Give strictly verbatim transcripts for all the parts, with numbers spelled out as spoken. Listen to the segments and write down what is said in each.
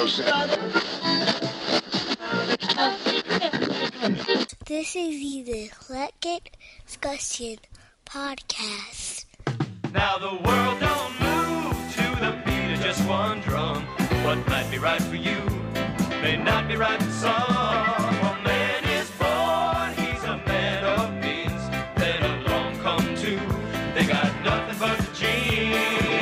This is the Eclectic Discussion Podcast. Now the world don't move to the beat of just one drum. What might be right for you may not be right for some. A man is born, he's a man of means. Then along come two, they got nothing but the genes.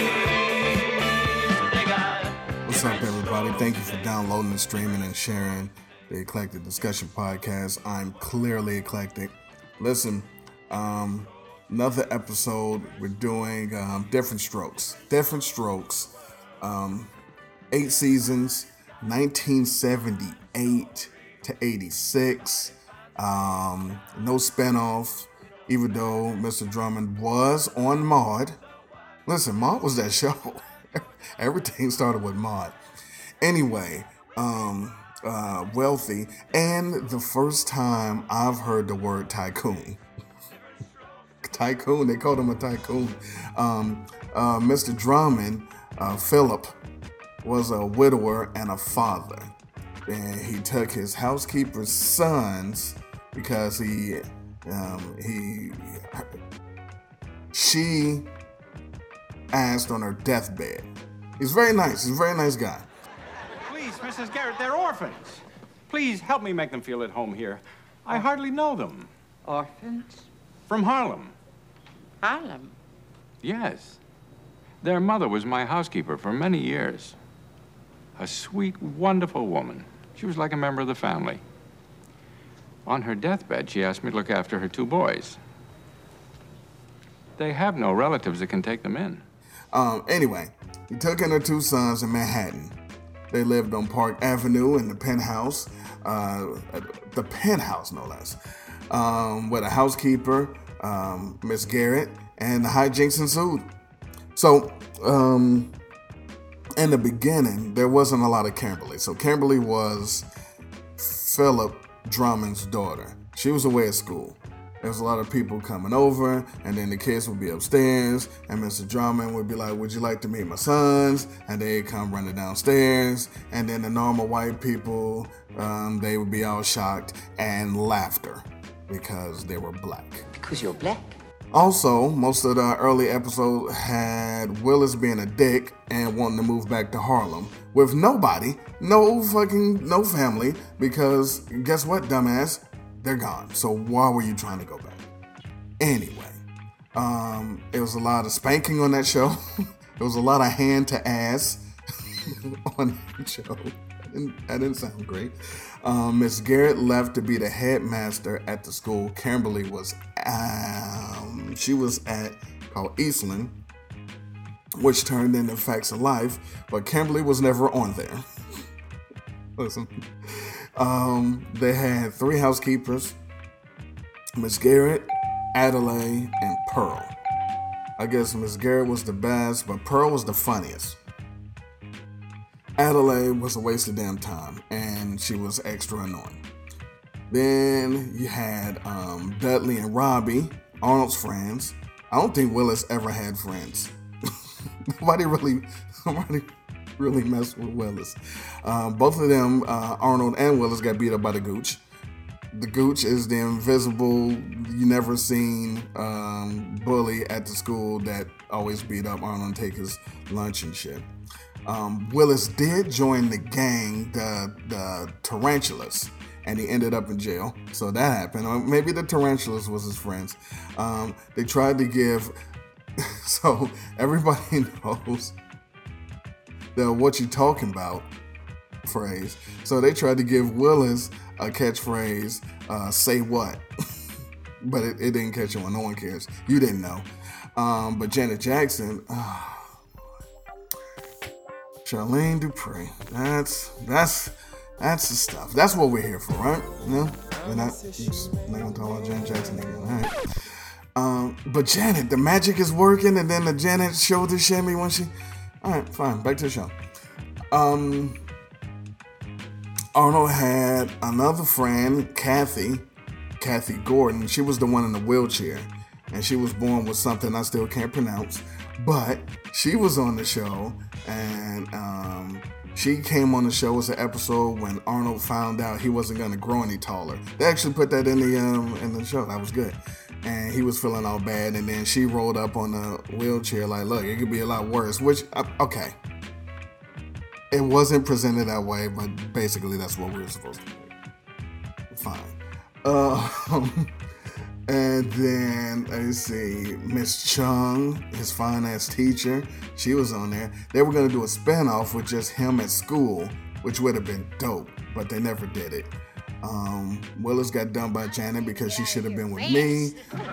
They got. What's up, everybody? Thank you for downloading and streaming and sharing the Eclectic Discussion Podcast. I'm clearly eclectic. Listen, um, another episode. We're doing um, Different Strokes. Different Strokes. Um, eight seasons, nineteen seventy-eight to eighty-six. Um, no spinoff, even though Mister Drummond was on Maude. Listen, Maude was that show. Everything started with Maude. Anyway, um, uh, Wealthy, and the first time I've heard the word tycoon. Tycoon, they called him a tycoon. Um, uh, Mister Drummond, uh, Philip, was a widower and a father. And he took his housekeeper's sons because he, um, he, she asked on her deathbed. He's very nice. He's a very nice guy. Please, Missus Garrett, they're orphans. Please help me make them feel at home here. I hardly know them. Orphans? From Harlem. Harlem? Yes. Their mother was my housekeeper for many years. A sweet, wonderful woman. She was like a member of the family. On her deathbed, she asked me to look after her two boys. They have no relatives that can take them in. Um, anyway, he took in her two sons in Manhattan. They lived on Park Avenue in the penthouse, uh, the penthouse no less, um, with a housekeeper, um, Miss Garrett, and the hijinks ensued. So, um, in the beginning, there wasn't a lot of Kimberly. So Kimberly was Philip Drummond's daughter. She was away at school. There was a lot of people coming over, and then the kids would be upstairs, and Mister Drummond would be like, would you like to meet my sons? And they'd come running downstairs, and then the normal white people, um, they would be all shocked and laughter because they were black. Because you're black? Also, most of the early episodes had Willis being a dick and wanting to move back to Harlem with nobody, no fucking, no family, because guess what, dumbass? They're gone. So why were you trying to go back? Anyway, um, it was a lot of spanking on that show. It was a lot of hand to ass on that show. That didn't, that didn't sound great. Um, Miss Garrett left to be the headmaster at the school Kimberly was um, she was at, called Eastland, which turned into Facts of Life, but Kimberly was never on there. Listen. Um, they had three housekeepers, Miss Garrett, Adelaide, and Pearl. I guess Miss Garrett was the best, but Pearl was the funniest. Adelaide was a waste of damn time, and she was extra annoying. Then you had um, Dudley and Robbie, Arnold's friends. I don't think Willis ever had friends. nobody really, nobody really messed with Willis. Um, both of them, uh, Arnold and Willis, got beat up by the Gooch. The Gooch is the invisible, you never seen um, bully at the school that always beat up Arnold and take his lunch and shit. Um, Willis did join the gang, the, the Tarantulas, and he ended up in jail. So that happened. Or maybe the Tarantulas was his friends. Um, they tried to give, so everybody knows the what you talking about phrase. So they tried to give Willis a catchphrase, uh, say what? But it, it didn't catch on. No one cares. You didn't know. Um, but Janet Jackson, oh, Charlene Dupri, that's, that's, that's the stuff. That's what we're here for, right? You know? We're not, just not gonna talk about Janet Jackson again, all right? Um, but Janet, the magic is working, and then the Janet shoulder shimmy when she, all right, fine, back to the show. Um, Arnold had another friend, Kathy, Kathy Gordon. She was the one in the wheelchair, and she was born with something I still can't pronounce, but she was on the show, and um, She came on the show. It was an episode when Arnold found out he wasn't going to grow any taller. They actually put that in the um in the show. That was good. And he was feeling all bad. And then she rolled up on the wheelchair like, look, it could be a lot worse. Which, okay. It wasn't presented that way, but basically that's what we were supposed to do. Fine. Uh, and then, let's see, Miss Chung, his fine-ass teacher, she was on there. They were going to do a spinoff with just him at school, which would have been dope, but they never did it. Um, Willis got done by Janet because she should have been with me.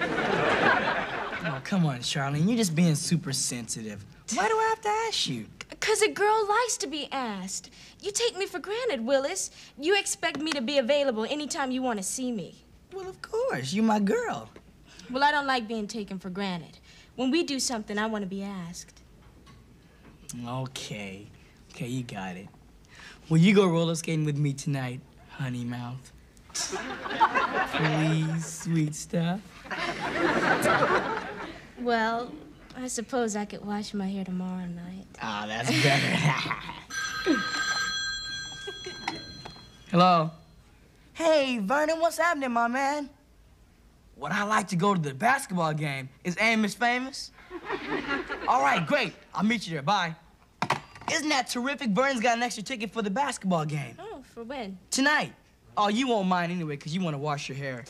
Oh, come on, Charlene. You're just being super sensitive. Why do I have to ask you? Because a girl likes to be asked. You take me for granted, Willis. You expect me to be available anytime you want to see me. Well, of course. You're my girl. Well, I don't like being taken for granted. When we do something, I want to be asked. Okay. Okay, you got it. Will you go roller skating with me tonight, honey mouth? Please, sweet stuff. Well, I suppose I could wash my hair tomorrow night. Ah, oh, that's better. Hello? Hey, Vernon, what's happening, my man? Would I like to go to the basketball game? Is Amos famous? All right, great. I'll meet you there. Bye. Isn't that terrific? Vernon's got an extra ticket for the basketball game. Oh, for when? Tonight. Oh, you won't mind anyway, because you want to wash your hair.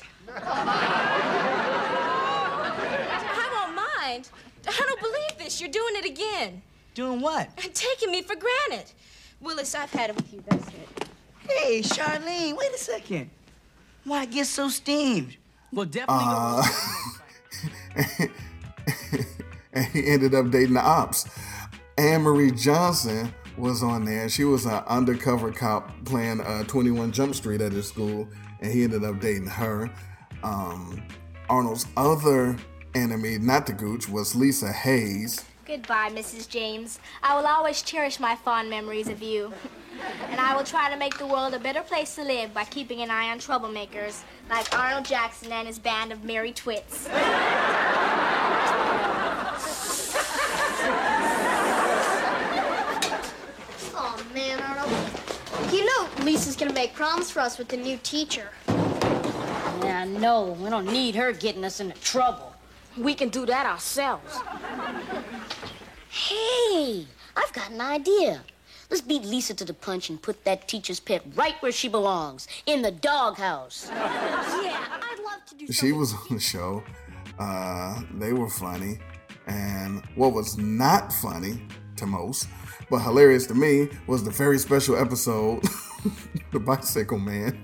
I won't mind. I don't believe this. You're doing it again. Doing what? Taking me for granted. Willis, I've had it with you. That's it. Hey, Charlene, wait a second. Why get so steamed? Well, definitely uh, go. And he ended up dating the ops. Anne Marie Johnson was on there. She was an undercover cop playing uh, twenty-one Jump Street at his school, and he ended up dating her. Um, Arnold's other enemy, not the Gooch, was Lisa Hayes. Goodbye, Missus James. I will always cherish my fond memories of you. And I will try to make the world a better place to live by keeping an eye on troublemakers like Arnold Jackson and his band of merry twits. Oh, man, Arnold. You know Lisa's gonna make problems for us with the new teacher. Yeah, no, we don't need her getting us into trouble. We can do that ourselves. Hey, I've got an idea. Let's beat Lisa to the punch and put that teacher's pet right where she belongs, in the doghouse. Yeah, I'd love to do something. She was on the show. Uh, they were funny. And what was not funny to most, but hilarious to me, was the very special episode, The Bicycle Man.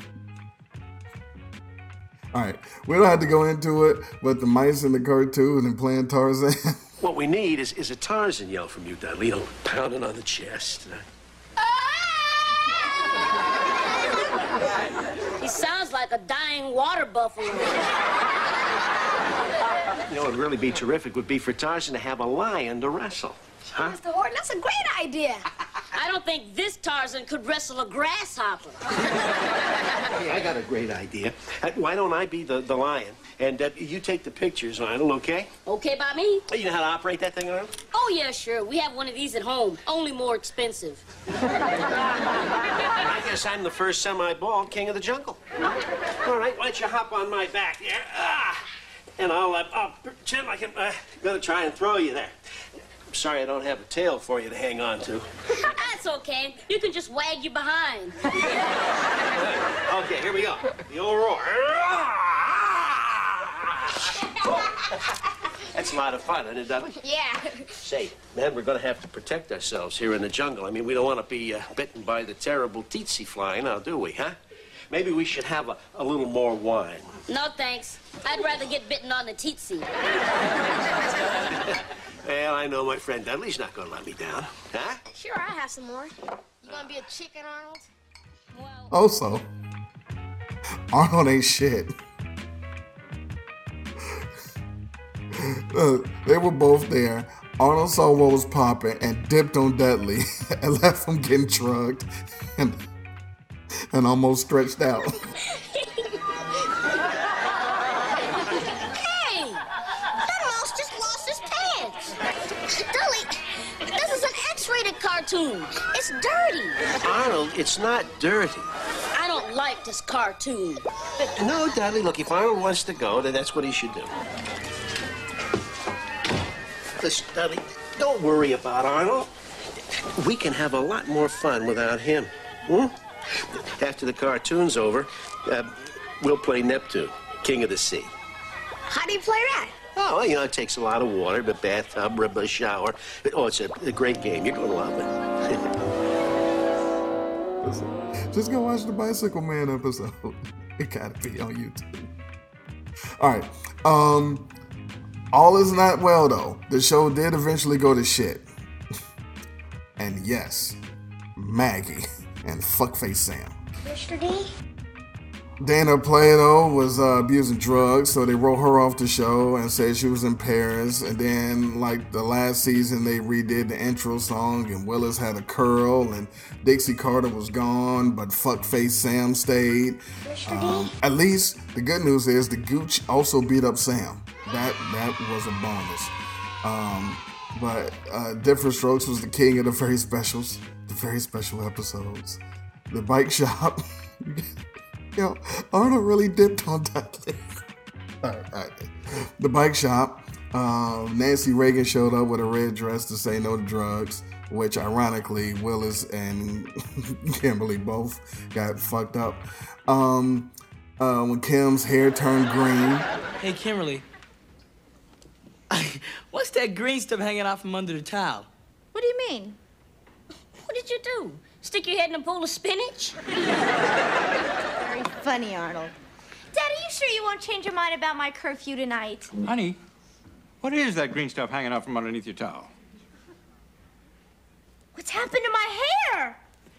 All right, we don't have to go into it, but the mice in the cartoon and playing Tarzan. What we need is, is a Tarzan yell from you, Dudley. You know, pounding on the chest. He sounds like a dying water buffalo. You know, what would really be terrific would be for Tarzan to have a lion to wrestle. Huh? Mister Horton, that's a great idea. I don't think this Tarzan could wrestle a grasshopper. Hey, I got a great idea. Uh, why don't I be the, the lion? And uh, you take the pictures, Arnold, okay? Okay by me? You know how to operate that thing, Arnold? Oh, yeah, sure. We have one of these at home, only more expensive. I guess I'm the first semi-bald king of the jungle. All right, why don't you hop on my back there? Ah! And I'll, uh, I'll pretend like I'm uh, going to try and throw you there. I'm sorry I don't have a tail for you to hang on to. That's okay. You can just wag your behind. Okay, here we go. The old roar. That's a lot of fun, isn't it, Dudley? Yeah. Say, man, we're going to have to protect ourselves here in the jungle. I mean, we don't want to be uh, bitten by the terrible tsetse fly now, do we, huh? Maybe we should have a, a little more wine. No, thanks. I'd rather get bitten on the tsetse. Well, I know my friend Dudley's not going to let me down, huh? Sure, I'll have some more. You gonna be a chicken, Arnold? Well, Also, Arnold ain't shit. Uh, they were both there. Arnold saw what was popping and dipped on Dudley and left him getting drugged and, and almost stretched out. Hey! That mouse just lost his pants! Dudley, this is an X-rated cartoon! cartoon. It's dirty. Arnold, it's not dirty. I don't like this cartoon. No, Dudley, look, if Arnold wants to go, then that's what he should do. Listen, Dudley, don't worry about Arnold. We can have a lot more fun without him. Hmm? After the cartoon's over, uh, we'll play Neptune, King of the Sea. How do you play that? Oh, well, you know, it takes a lot of water, the bathtub, a shower. Oh, it's a, a great game. You're going to love it. Just go watch the Bicycle Man episode. It gotta be on YouTube. All right. Um, all is not well, though. The show did eventually go to shit. And yes, Maggie and Fuckface Sam. Mister D? Dana Plato was uh, abusing drugs, so they wrote her off the show and said she was in Paris. And then, like the last season, they redid the intro song, and Willis had a curl, and Dixie Carter was gone, but Fuckface Sam stayed. Mister Um, D? at least the good news is the Gooch also beat up Sam. That that was a bonus. Um, but uh, Different Strokes was the king of the very specials, the very special episodes. The bike shop. Yo, Arnold really dipped on Dudley. all right, all right. The bike shop. Um, Nancy Reagan showed up with a red dress to say no to drugs, which ironically Willis and Kimberly both got fucked up. Um, uh, when Kim's hair turned green. Hey, Kimberly. What's that green stuff hanging out from under the towel? What do you mean? What did you do? Stick your head in a bowl of spinach? Very funny, Arnold. Daddy, you sure you won't change your mind about my curfew tonight? Honey, what is that green stuff hanging out from underneath your towel? What's happened to my hair?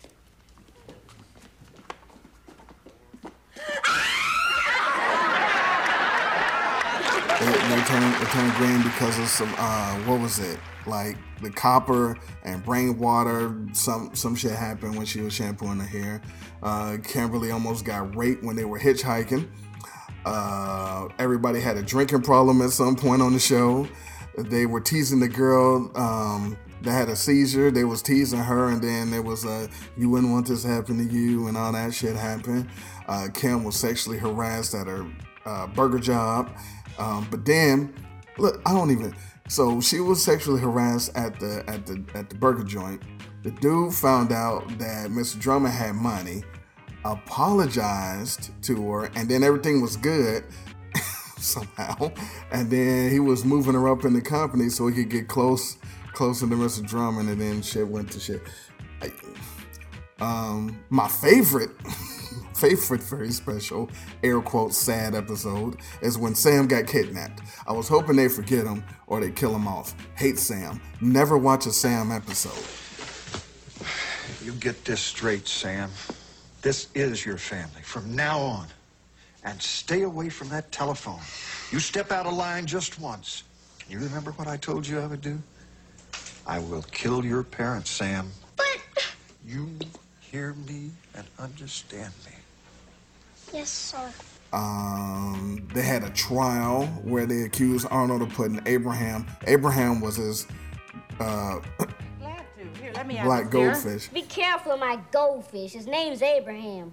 They, they turned they turned green because of some uh, what was it? Like the copper and brain water. Some some shit happened when she was shampooing her hair. Uh, Kimberly almost got raped when they were hitchhiking. Uh, everybody had a drinking problem at some point on the show. They were teasing the girl um, that had a seizure. They was teasing her, and then there was a you wouldn't want this to happen to you, and all that shit happened. Uh, Kim was sexually harassed at her uh, burger job. Um, but then, look, I don't even. So she was sexually harassed at the at the at the burger joint. The dude found out that Mister Drummond had money, apologized to her, and then everything was good somehow. And then he was moving her up in the company so he could get close closer to Mister Drummond, and then shit went to shit. I, um, my favorite. favorite very special, air quotes, sad episode is when Sam got kidnapped. I was hoping they'd forget him or they'd kill him off. Hate Sam. Never watch a Sam episode. You get this straight, Sam. This is your family from now on. And stay away from that telephone. You step out of line just once. You remember what I told you I would do? I will kill your parents, Sam. But... You hear me and understand me. Yes, sir. Um, they had a trial where they accused Arnold of putting Abraham. Abraham was his uh, Here, let me black have it, dear. goldfish. Be careful of my goldfish. His name's Abraham.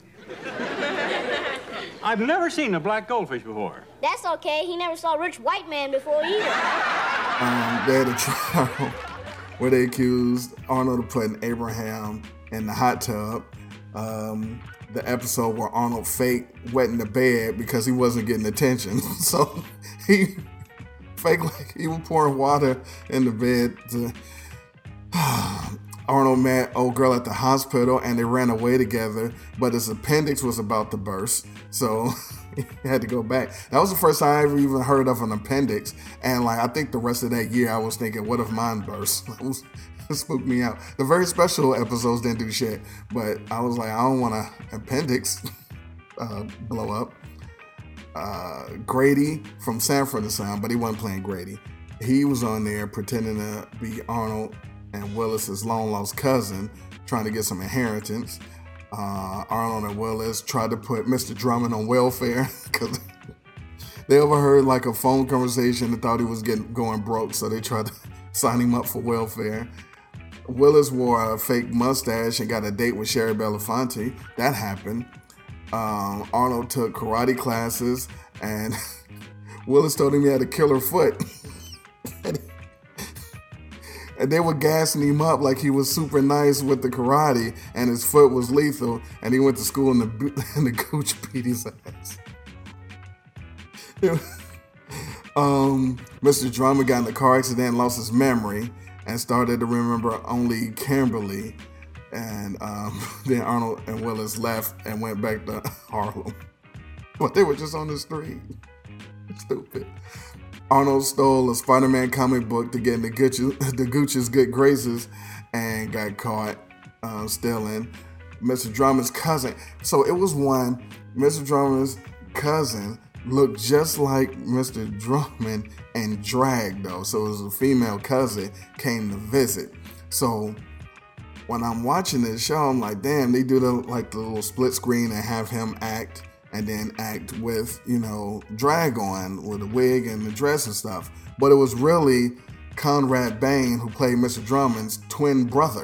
I've never seen a black goldfish before. That's okay. He never saw a rich white man before either. Um, they had a trial where they accused Arnold of putting Abraham in the hot tub. Um, the episode where Arnold faked wetting the bed because he wasn't getting attention. So he faked like he was pouring water in the bed. To... Arnold met old girl at the hospital and they ran away together, but his appendix was about to burst. So he had to go back. That was the first time I ever even heard of an appendix. And like I think the rest of that year I was thinking, what if mine burst? It was, it spooked me out. The very special episodes didn't do shit, but I was like, I don't want an appendix uh, blow up. Uh, Grady from Sanford and Son, but he wasn't playing Grady. He was on there pretending to be Arnold and Willis's long-lost cousin, trying to get some inheritance. Uh, Arnold and Willis tried to put Mister Drummond on welfare because they overheard like a phone conversation and thought he was getting going broke, so they tried to sign him up for welfare. Willis wore a fake mustache and got a date with Sherry Belafonte. That happened. Um, Arnold took karate classes, and Willis told him he had a killer foot. and, and they were gassing him up like he was super nice with the karate, and his foot was lethal, and he went to school and the, and the gooch beat his ass. um, Mister Drummond got in a car accident and lost his memory and started to remember only Kimberly. And um, then Arnold and Willis left and went back to Harlem. But they were just on the street. Stupid. Arnold stole a Spider-Man comic book to get in the Gooch's, the Gooch's good graces and got caught uh, stealing. Mister Drummond's cousin. So it was one, Mister Drummond's cousin looked just like Mister Drummond and drag though. So it was a female cousin came to visit. So when I'm watching this show, I'm like, damn, they do the like the little split screen and have him act and then act with, you know, drag on with a wig and the dress and stuff. But it was really Conrad Bain who played Mister Drummond's twin brother.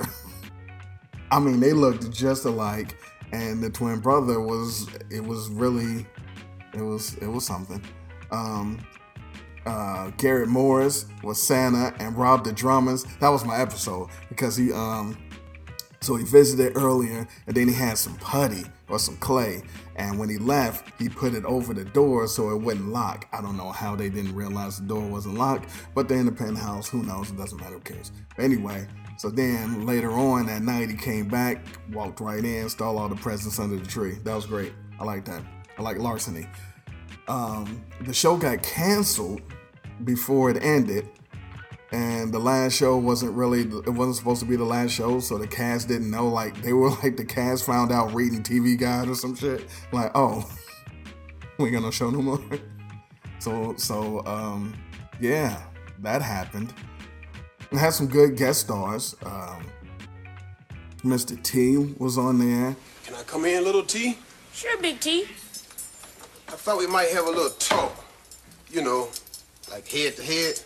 I mean, they looked just alike, and the twin brother was, it was really, it was, it was something. Um, uh, Garrett Morris was Santa and Rob the Drummonds. That was my episode because he, um, so he visited earlier and then he had some putty or some clay. And when he left, he put it over the door so it wouldn't lock. I don't know how they didn't realize the door wasn't locked, but they're in the penthouse. Who knows? It doesn't matter. Who cares? But anyway, so then later on that night, he came back, walked right in, stole all the presents under the tree. That was great. I like that. I like larceny. Um, the show got canceled before it ended. And the last show wasn't really, it wasn't supposed to be the last show, so the cast didn't know. Like, they were like, the cast found out reading T V Guide or some shit. Like, oh, we ain't got no show no more. So, so, um, yeah, that happened. It had some good guest stars. Um, Mister T was on there. Can I come in, little T? Sure, Big T. I thought we might have a little talk. You know, like head to head.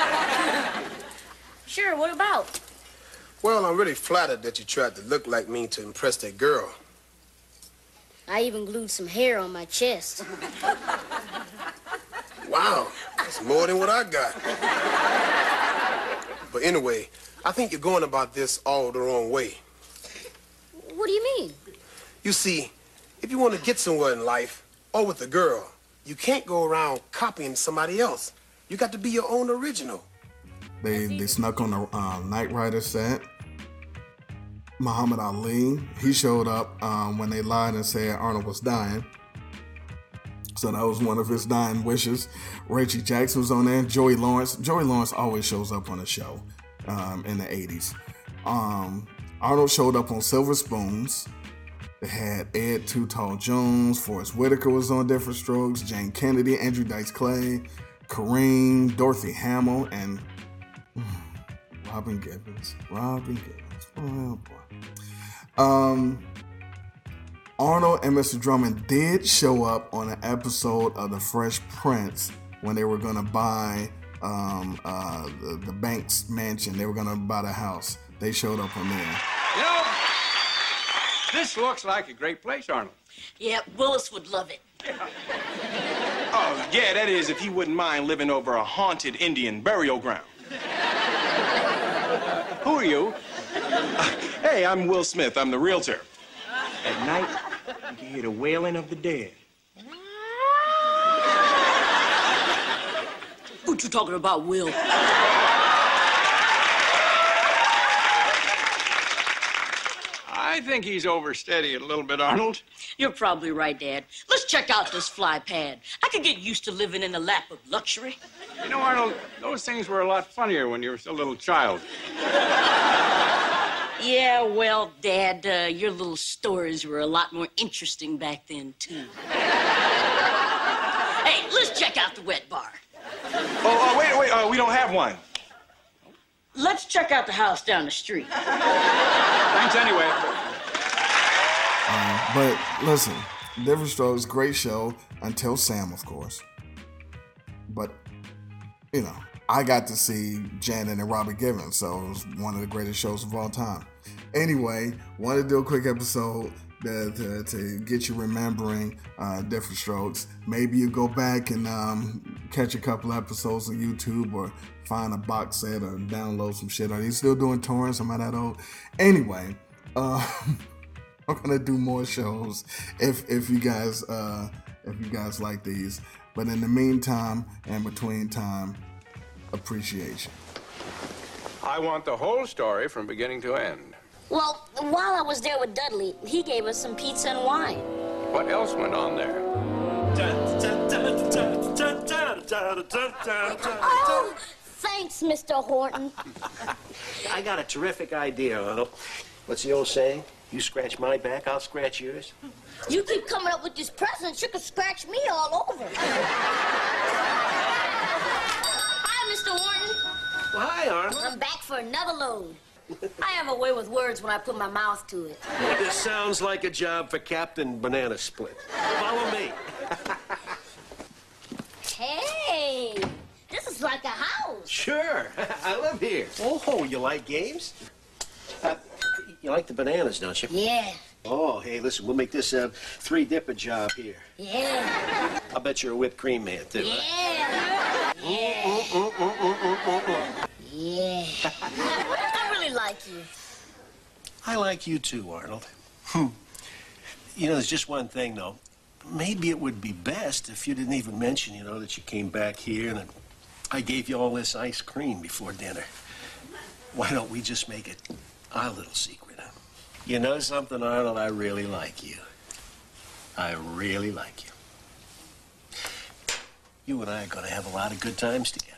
Sure, what about? Well, I'm really flattered that you tried to look like me to impress that girl. I even glued some hair on my chest. Wow, that's more than what I got. But anyway, I think you're going about this all the wrong way. What do you mean? You see, if you want to get somewhere in life, or with a girl, you can't go around copying somebody else. You got to be your own original. They they snuck on the uh, Knight Rider set. Muhammad Ali, he showed up um, when they lied and said Arnold was dying. So that was one of his dying wishes. Reggie Jackson was on there. Joey Lawrence. Joey Lawrence always shows up on the show um, in the eighties. Um, Arnold showed up on Silver Spoons. They had Ed Too Tall Jones. Forrest Whitaker was on Different Strokes. Jane Kennedy, Andrew Dice Clay, Kareem, Dorothy Hamill, and mm, Robin Gibbons. Robin Gibbons. Oh, boy. Um, Arnold and Mister Drummond did show up on an episode of The Fresh Prince when they were going to buy um, uh, the, the Banks mansion. They were going to buy the house. They showed up on there. You know, this looks like a great place, Arnold. Yeah, Willis would love it. Oh, yeah, that is if you wouldn't mind living over a haunted Indian burial ground. Who are you? Uh, hey, I'm Will Smith. I'm the realtor. At night, you can hear the wailing of the dead. What you talking about, Will? I think he's oversteady a little bit, Arnold. You're probably right, Dad. Let's check out this fly pad. I could get used to living in the lap of luxury. You know, Arnold, those things were a lot funnier when you were still a little child. Yeah, well, Dad, uh, your little stories were a lot more interesting back then, too. Hey, let's check out the wet bar. Oh, uh, wait, wait, uh, we don't have one. Let's check out the house down the street. Thanks anyway. Um, but listen, Different Strokes, great show until Sam, of course. But, you know, I got to see Janet and Robert Givens, so it was one of the greatest shows of all time. Anyway, wanted to do a quick episode to, to, to get you remembering uh, Diff'rent Strokes. Maybe you go back and um, catch a couple episodes on YouTube or find a box set or download some shit. Are you still doing torrents? Am I that old? Anyway, uh, I'm gonna do more shows if if you guys uh, if you guys like these. But in the meantime and between time, appreciation. I want the whole story from beginning to end. Well, while I was there with Dudley, he gave us some pizza and wine. What else went on there? Oh, thanks, Mister Horton. I got a terrific idea, Arnold. What's the old saying? You scratch my back, I'll scratch yours. You keep coming up with these presents, you could scratch me all over. Hi, Mister Horton. Well, hi, Arnold. I'm back for another load. I have a way with words when I put my mouth to it. This sounds like a job for Captain Banana Split. Follow me. Hey, this is like a house. Sure. I live here. Oh, you like games? Uh, you like the bananas, don't you? Yeah. Oh, hey, listen, we'll make this a three-dipper job here. Yeah. I'll bet you're a whipped cream man, too. Yeah. Huh? Yeah. Mm, mm, mm, mm, mm, mm, mm. Yeah. I really like you. I like you, too, Arnold. Hmm. You know, there's just one thing, though. Maybe it would be best if you didn't even mention, you know, that you came back here and that I gave you all this ice cream before dinner. Why don't we just make it our little secret, huh? You know something, Arnold? I really like you. I really like you. You and I are going to have a lot of good times together.